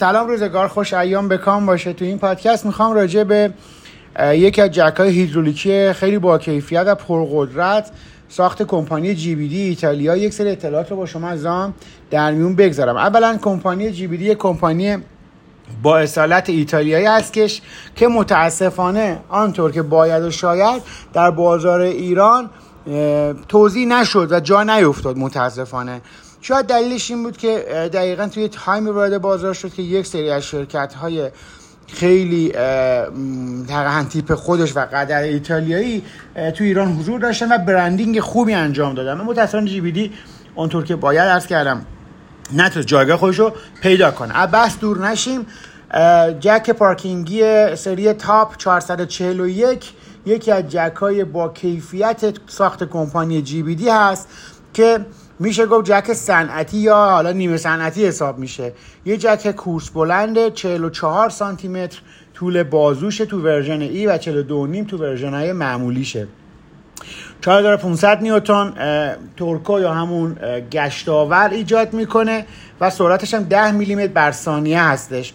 سلام، روزگار خوش، ایام بکام باشه. تو این پادکست میخوام راجع به یکی از جک‌های هیدرولیکی خیلی با کیفیت و پرقدرت ساخت کمپانی جی بی دی ایتالیا یک سری اطلاعات رو با شما عزیزان در میون بگذارم. اولا کمپانی جی بی دی کمپانی با اصالت ایتالیایی هستش که متاسفانه آنطور که باید و شاید در بازار ایران توزیع نشد و جا نیفتاد. متاسفانه شاید دلیلش این بود که دقیقاً توی تایم وارد بازار شد که یک سری از شرکت‌های خیلی تقریباً تیپ خودش و قدر ایتالیایی توی ایران حضور داشتن و برندینگ خوبی انجام دادن. متأسفانه جی بی دی اونطور که باید عرض کردم نتونست جایگاه خودش رو پیدا کنه. بس دور نشیم، جک پارکینگی سری تاپ 441 یکی از جک‌های با کیفیت ساخت کمپانی جی بی دی هست که میشه گفت جک صنعتی یا حالا نیمه صنعتی حساب میشه. یه جک کورس بلند 44 سانتی متر طول بازوشه تو ورژن ای و 42.5 تو ورژن‌های معمولیشه. 4500 نیوتن تورکو یا همون گشتاور ایجاد میکنه و سرعتش هم 10 میلیمتر بر ثانیه هستش.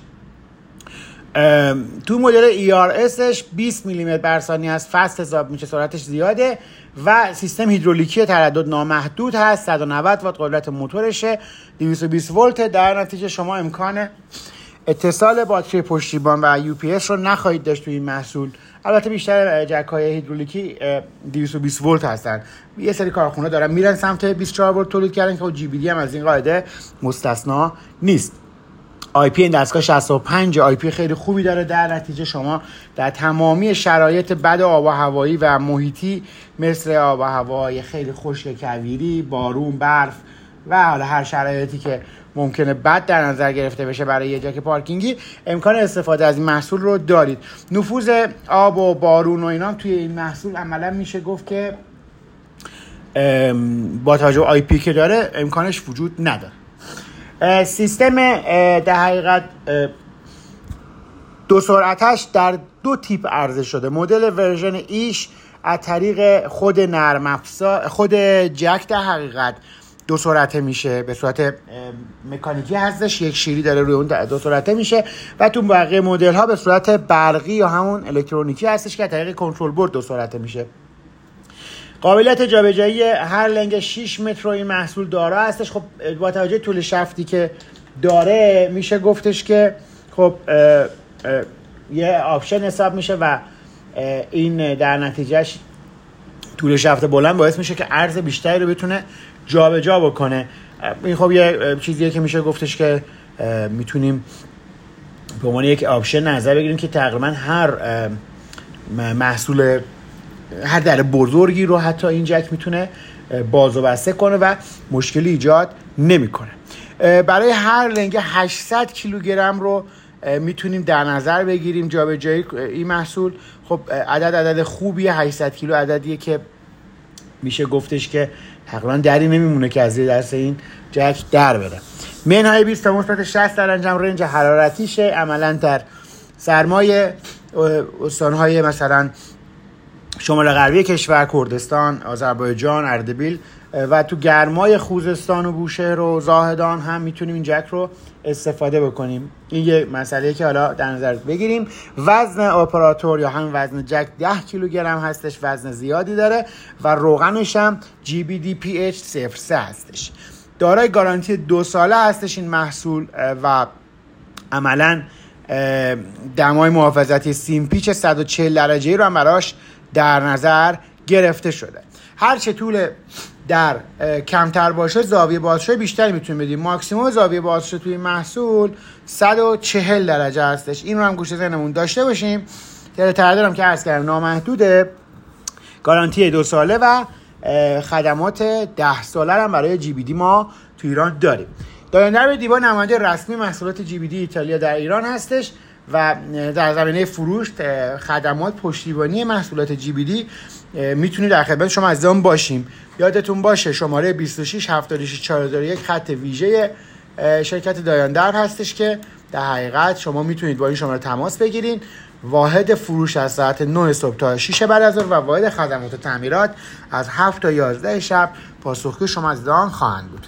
تو مدل ERSش 20 میلیمتر بر ثانیه است، فست حساب میشه، سرعتش زیاده و سیستم هیدرولیکی تردد نامحدود هست. 190 وات قدرت موتورشه، 220 ولت. در نتیجه شما امکان اتصال باتری پشتیبان و UPS رو نخواهید داشت توی این محصول. البته بیشتر جک‌های هیدرولیکی 220 ولت هستن. یه سری کارخونه دارن میرن سمت 24 ولت تولید کردن که جی بی دی هم از این قاعده مستثنا نیست. آی پی این دستگاه 65 آی پی خیلی خوبی داره. در نتیجه شما در تمامی شرایط بد آب و هوایی و محیطی مثل آب و هوای خیلی خشک، کویری، بارون، برف و حالا هر شرایطی که ممکنه بد در نظر گرفته بشه برای یه جک پارکینگی امکان استفاده از این محصول رو دارید. نفوذ آب و بارون و اینا توی این محصول عملا میشه گفت که با توجه به آی پی که داره امکانش وجود نداره. سیستم در حقیقت دو سرعتش در دو تیپ عرضه شده. مدل ورژن ایش از طریق خود نرم افزار خود جک در حقیقت دو سرعته میشه، به صورت مکانیکی هستش، یک شیری داره روی اون دو سرعته میشه و تو بقیه مدل ها به صورت برقی یا همون الکترونیکی هستش که از طریق کنترل بورد دو سرعته میشه. قابلیت جابجایی هر لنگ 6 متر رو این محصول دارا هستش. خب با توجه طول شفتی که داره میشه گفتش که خب یه آپشن حساب میشه و این در نتیجهش طول شفت بلند باعث میشه که عرض بیشتری رو بتونه جابجا بکنه. این خب یه چیزیه که میشه گفتش که میتونیم به عنوان یک آپشن نظر بگیریم که تقریبا هر محصول هر در بزرگی رو حتی این جک میتونه باز و بسته کنه و مشکلی ایجاد نمیکنه. برای هر لنگ 800 کیلوگرم رو میتونیم در نظر بگیریم جابجایی این محصول. خب عدد خوبیه. 800 کیلو عددیه که میشه گفتش که تقریبا دری نمیمونه که از زیر دست این جک در بره. منهای 20 تا مثبت 60 در انجام رنج حرارتیشه. عملا در سرمای استانهای مثلا شمال غربی کشور، کردستان، آذربایجان، اردبیل و تو گرمای خوزستان و بوشهر و زاهدان هم میتونیم این جک رو استفاده بکنیم. این یه مسئله که حالا در نظر بگیریم. وزن اپراتور یا هم وزن جک 10 کیلوگرم هستش، وزن زیادی داره و روغنش هم جی بی دی پی اچ 03 هستش. دارای گارانتی 2 ساله هستش این محصول و عملاً دمای محافظتی سیم پیچ 140 درجه‌ای رو هم براش در نظر گرفته شده. هر چه طول در کمتر باشه زاویه بازشه بیشتری میتونیم بدیم. ماکسیموم زاویه بازشه توی محصول 140 درجه هستش. این رو هم گوشه ذهنمون داشته باشیم. ترددم که عرض کردم نامحدوده. گارانتی 2 ساله و خدمات 10 ساله هم برای جی بی دی ما تو ایران داریم. دایندر دیبا نماینده رسمی محصولات جی بی دی ایتالیا در ایران هستش و در زمینه فروش، خدمات، پشتیبانی محصولات جی بی دی میتونید در خدمت شما عزیزان باشیم. یادتون باشه شماره 26 76 401 خط ویژه شرکت دایندر هستش که در حقیقت شما میتونید با این شماره تماس بگیرید. واحد فروش از ساعت 9 صبح تا 6 بعد از ظهر و واحد خدمات و تعمیرات از 7 تا 11 شب پاسخگوی شما عزیزان خواهند بود.